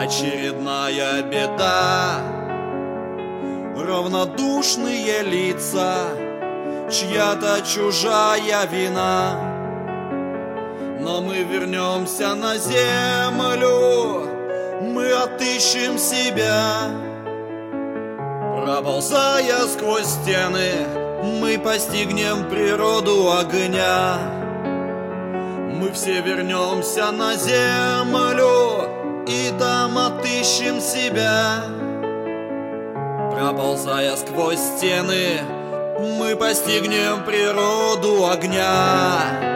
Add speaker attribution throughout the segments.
Speaker 1: очередная беда. Равнодушные лица, чья-то чужая вина. Но мы вернемся на землю, мы отыщем себя. Проползая сквозь стены, мы постигнем природу огня. Мы все вернемся на землю и там отыщем себя. Проползая сквозь стены, мы постигнем природу огня.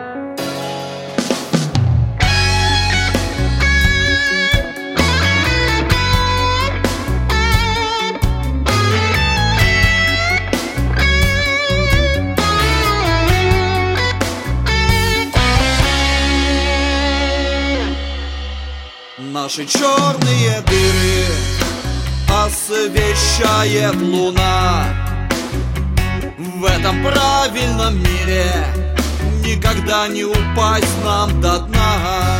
Speaker 1: Наши черные дыры освещает луна. В этом правильном мире никогда не упасть нам до дна.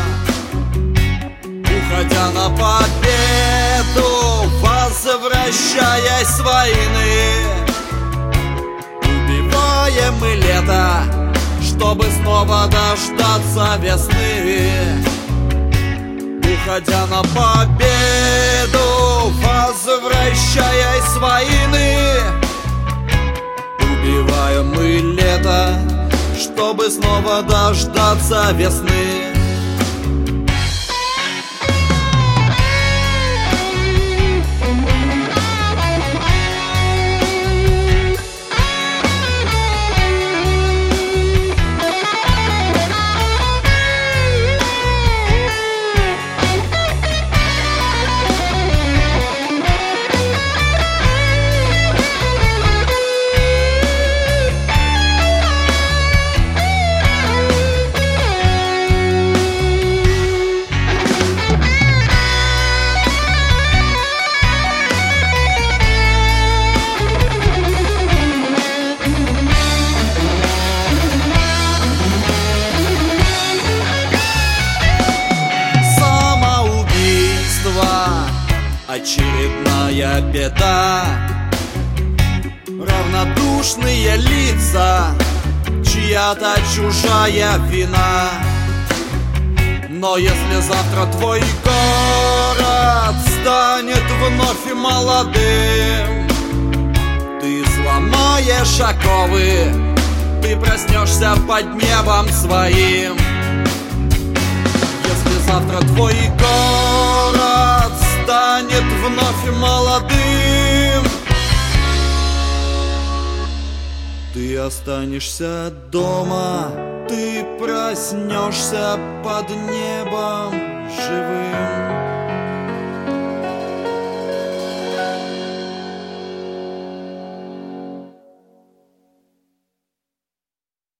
Speaker 1: Уходя на победу, возвращаясь с войны, убиваем мы лето, чтобы снова дождаться весны. Уходя на победу, возвращаясь с войны, убиваем мы лето, чтобы снова дождаться весны. Очередная беда. Равнодушные лица, чья-то чужая вина. Но если завтра твой город станет вновь молодым, ты сломаешь оковы, ты проснешься под небом своим. Если завтра твой город станет вновь молодым, ты останешься дома, ты проснешься под небом